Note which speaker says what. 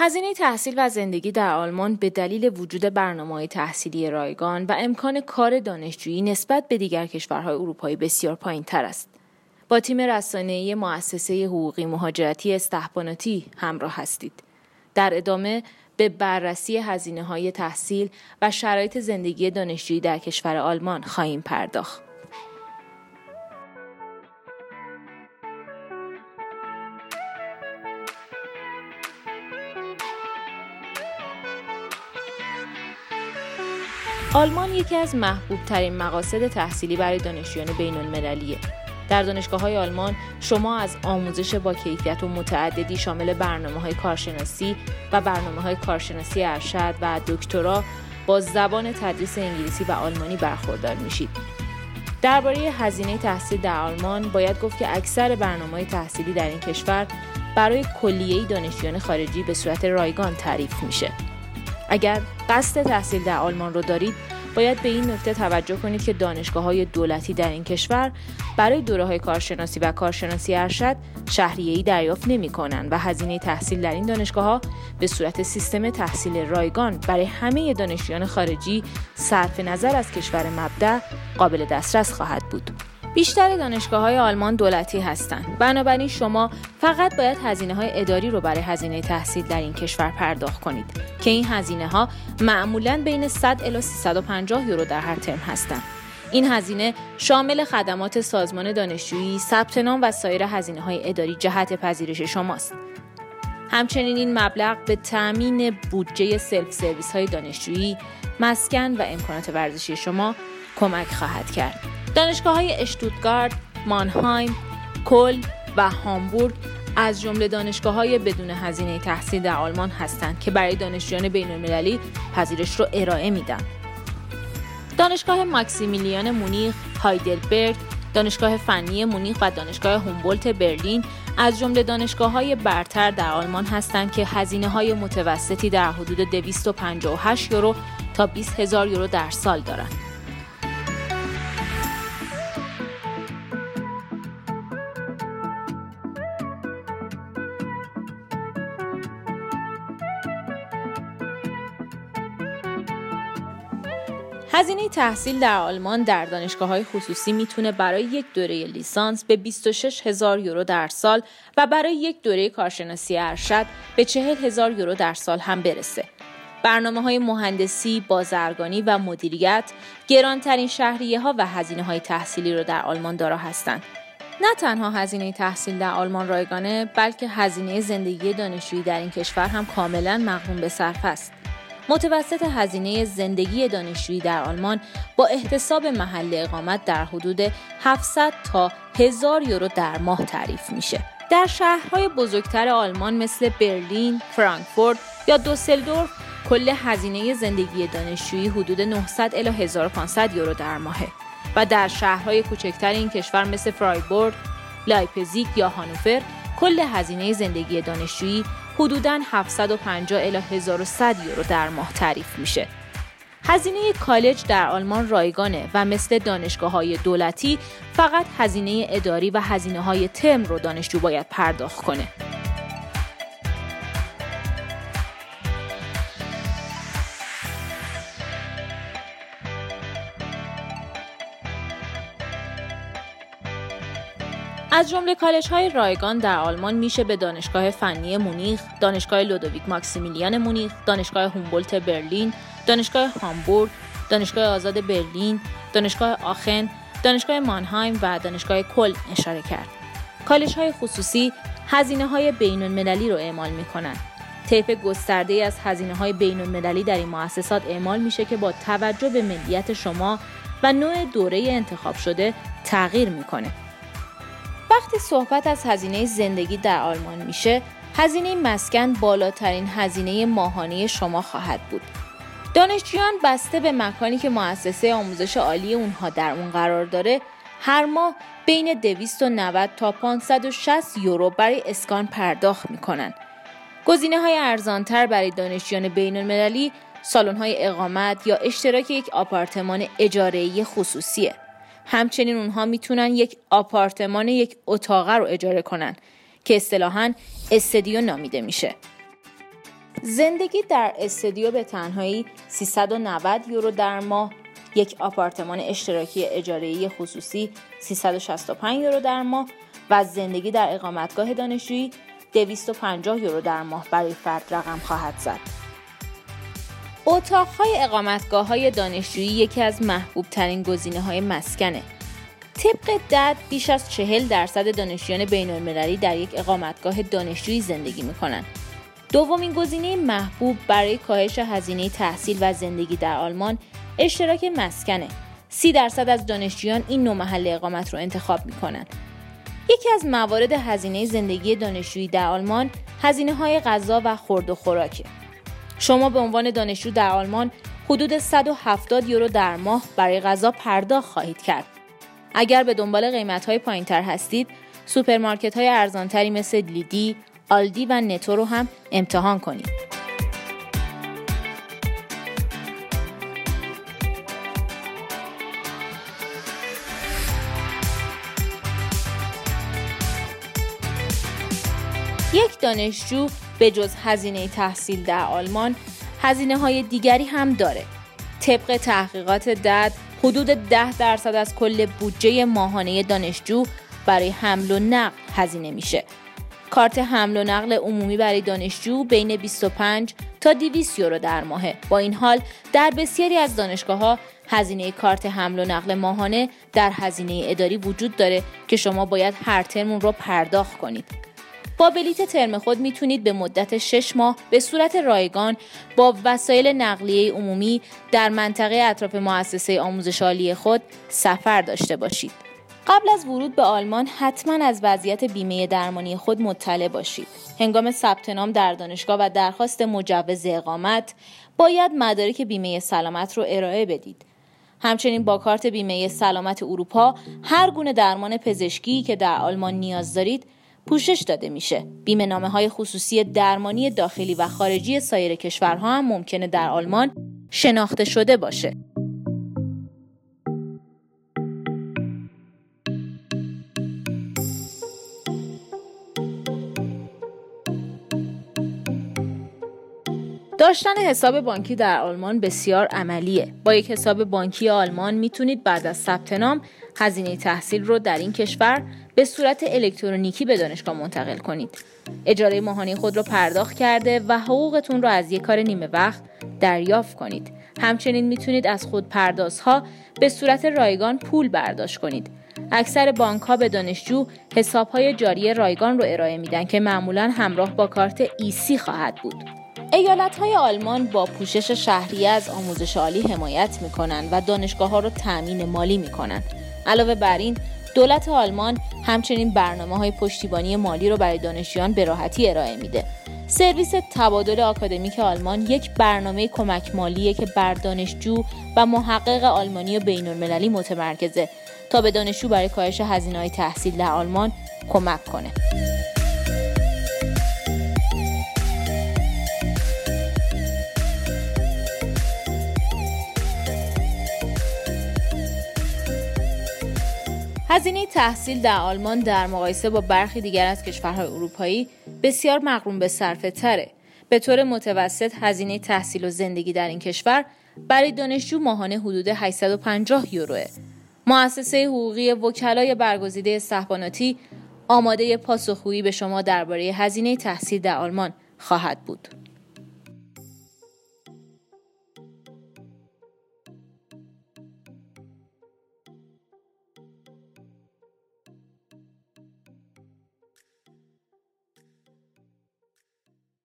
Speaker 1: هزینه تحصیل و زندگی در آلمان به دلیل وجود برنامه‌های تحصیلی رایگان و امکان کار دانشجویی نسبت به دیگر کشورهای اروپایی بسیار پایین‌تر است. با تیم رسانه‌ای مؤسسه حقوقی مهاجرتی استحباناتی همراه هستید. در ادامه به بررسی هزینه‌های تحصیل و شرایط زندگی دانشجویی در کشور آلمان خواهیم پرداخت. آلمان یکی از محبوب‌ترین مقاصد تحصیلی برای دانشجویان بین‌المللیه. در دانشگاه‌های آلمان شما از آموزش با کیفیت و متعددی شامل برنامه‌های کارشناسی و برنامه‌های کارشناسی ارشد و دکترا با زبان تدریس انگلیسی و آلمانی برخوردار میشید. درباره هزینه تحصیل در آلمان باید گفت که اکثر برنامه‌های تحصیلی در این کشور برای کلیه دانشجویان خارجی به صورت رایگان تعریف میشه. اگر قصد تحصیل در آلمان رو دارید، باید به این نکته توجه کنید که دانشگاه‌های دولتی در این کشور برای دوره‌های کارشناسی و کارشناسی ارشد شهریه‌ای دریافت نمی‌کنند و هزینه تحصیل در این دانشگاه‌ها به صورت سیستم تحصیل رایگان برای همه دانشجویان خارجی صرف نظر از کشور مبدأ قابل دسترس خواهد بود. بیشتر دانشگاه‌های آلمان دولتی هستند. بنابراین شما فقط باید هزینه‌های اداری رو برای هزینه تحصیل در این کشور پرداخت کنید که این هزینه‌ها معمولاً بین 100 الی 350 یورو در هر ترم هستند. این هزینه شامل خدمات سازمان دانشجویی، ثبت نام و سایر هزینه‌های اداری جهت پذیرش شماست. همچنین این مبلغ به تأمین بودجه سلف سرویس‌های دانشجویی، مسکن و امکانات ورزشی شما کمک خواهد کرد. دانشگاه‌های اشتوتگارت، مانهایم، کل و هامبورگ از جمله دانشگاه‌های بدون هزینه تحصیل در آلمان هستند که برای دانشجویان بین‌المللی پذیرش رو ارائه میدن. دانشگاه ماکسیمیلیان مونیخ، هایدلبرگ، دانشگاه فنی مونیخ و دانشگاه هومبولت برلین از جمله دانشگاه‌های برتر در آلمان هستند که هزینه‌های متوسطی در حدود 258 یورو تا 20,000 یورو در سال دارند. هزینه تحصیل در آلمان در دانشگاه‌های خصوصی میتونه برای یک دوره لیسانس به 26,000 یورو در سال و برای یک دوره کارشناسی ارشد به 40,000 یورو در سال هم برسه. برنامه‌های مهندسی، بازرگانی و مدیریت گرانترین شهریه‌ها و هزینه‌های تحصیلی رو در آلمان دارا هستند. نه تنها هزینه تحصیل در آلمان رایگانه، بلکه هزینه زندگی دانشجویی در این کشور هم کاملاً مغروم به صرف است. متوسط هزینه زندگی دانشجویی در آلمان با احتساب محل اقامت در حدود 700 تا 1000 یورو در ماه تعریف میشه. در شهرهای بزرگتر آلمان مثل برلین، فرانکفورت یا دوسلدورف کل هزینه زندگی دانشجویی حدود 900 الی 1500 یورو در ماهه و در شهرهای کوچکتر این کشور مثل فرایبورگ، لایپزیگ یا هانوفر کل هزینه زندگی دانشجویی حدوداً 750 الی 1100 یورو در ماه تعریف میشه. هزینه کالج در آلمان رایگانه و مثل دانشگاه‌های دولتی فقط هزینه اداری و هزینه‌های ترم رو دانشجو باید پرداخت کنه. از جمله کالج‌های رایگان در آلمان میشه به دانشگاه فنی مونیخ، دانشگاه لودویک ماکسیمیلیان مونیخ، دانشگاه هومبولت برلین، دانشگاه هامبورگ، دانشگاه آزاد برلین، دانشگاه آخن، دانشگاه مانهایم و دانشگاه کل اشاره کرد. کالج‌های خصوصی هزینه‌های بین‌المللی رو اعمال می‌کنند. طیف گسترده‌ای از هزینه‌های بین‌المللی در این مؤسسات اعمال میشه که با توجه به ملیت شما و نوع دوره انتخاب شده تغییر می‌کنه. وقتی صحبت از هزینه زندگی در آلمان میشه، هزینه مسکن بالاترین هزینه ماهانه شما خواهد بود. دانشجویان بسته به مکانی که مؤسسه آموزش عالی اونها در اون قرار داره، هر ماه بین 290 تا 560 یورو برای اسکان پرداخت میکنن. گزینه‌های ارزان‌تر برای دانشجویان بین‌المللی، سالن‌های اقامت یا اشتراک یک آپارتمان اجاره‌ای خصوصیه. همچنین اونها میتونن یک آپارتمان یک اتاقه رو اجاره کنن که اصطلاحاً استودیو نامیده میشه. زندگی در استودیو به تنهایی 390 یورو در ماه، یک آپارتمان اشتراکی اجاره‌ای خصوصی 365 یورو در ماه و زندگی در اقامتگاه دانشجویی 250 یورو در ماه برای فرد رقم خواهد زد. اتاق‌های اقامتگاه‌های دانشجویی یکی از محبوب‌ترین گزینه‌های مسکنه. طبق دد بیش از 40% دانشجویان بین‌المللی در یک اقامتگاه دانشجویی زندگی می‌کنند. دومین گزینه محبوب برای کاهش هزینه تحصیل و زندگی در آلمان اشتراک مسکنه. 30% از دانشجویان این نوع محل اقامت رو انتخاب می‌کنند. یکی از موارد هزینه زندگی دانشجویی در آلمان هزینه‌های غذا و خورد و خوراکه. شما به عنوان دانشجو در آلمان حدود 170 یورو در ماه برای غذا پرداخت خواهید کرد. اگر به دنبال قیمت‌های پایین‌تر هستید، سوپرمارکت‌های ارزان‌تری مثل لیدی، آلدی و نتو رو هم امتحان کنید. یک دانشجو به جز هزینه تحصیل در آلمان، هزینه‌های دیگری هم داره. طبق تحقیقات دد، حدود 10% از کل بودجه ماهانه دانشجو برای حمل و نقل هزینه میشه. کارت حمل و نقل عمومی برای دانشجو بین 25 تا 200 یورو در ماهه. با این حال در بسیاری از دانشگاه‌ها هزینه کارت حمل و نقل ماهانه در هزینه اداری وجود داره که شما باید هر ترم اون رو پرداخت کنید. با بلیت ترم خود میتونید به مدت 6 ماه به صورت رایگان با وسایل نقلیه عمومی در منطقه اطراف مؤسسه آموزش عالی خود سفر داشته باشید. قبل از ورود به آلمان حتما از وضعیت بیمه درمانی خود مطلع باشید. هنگام ثبت نام در دانشگاه و درخواست مجوز اقامت باید مدارک بیمه سلامت رو ارائه بدید. همچنین با کارت بیمه سلامت اروپا هر گونه درمان پزشکی که در آلمان نیاز دارید پوشش داده میشه. بیمه نامه‌های خصوصی درمانی داخلی و خارجی سایر کشورها هم ممکنه در آلمان شناخته شده باشه. داشتن حساب بانکی در آلمان بسیار عملیه. با یک حساب بانکی آلمان میتونید بعد از ثبت نام هزینه تحصیل رو در این کشور به صورت الکترونیکی به دانشگاه منتقل کنید. اجاره ماهانه خود رو پرداخت کرده و حقوقتون رو از یک کار نیمه وقت دریافت کنید. همچنین میتونید از خودپردازها به صورت رایگان پول برداشت کنید. اکثر بانک‌ها به دانشجو حساب‌های جاری رایگان رو ارائه میدن که معمولاً همراه با کارت ایسی خواهد بود. ایالت‌های آلمان با پوشش شهریه از آموزش عالی حمایت می‌کنند و دانشگاه‌ها رو تأمین مالی می‌کنند. علاوه بر این، دولت آلمان همچنین برنامه‌های پشتیبانی مالی رو برای دانشجویان به راحتی ارائه میده. سرویس تبادل آکادمیک آلمان یک برنامه کمک مالیه که بر دانشجو و محقق آلمانی و بین‌المللی متمرکزه تا به دانشجو برای کاهش هزینه‌های تحصیل در آلمان کمک کنه. هزینه تحصیل در آلمان در مقایسه با برخی دیگر از کشورهای اروپایی بسیار مقرون به صرفه تره. به طور متوسط هزینه تحصیل و زندگی در این کشور برای دانشجو ماهانه حدود 850 یوروه. مؤسسه حقوقی وکلای برگزیده استخباناتی آماده پاسخگویی به شما درباره هزینه تحصیل در آلمان خواهد بود.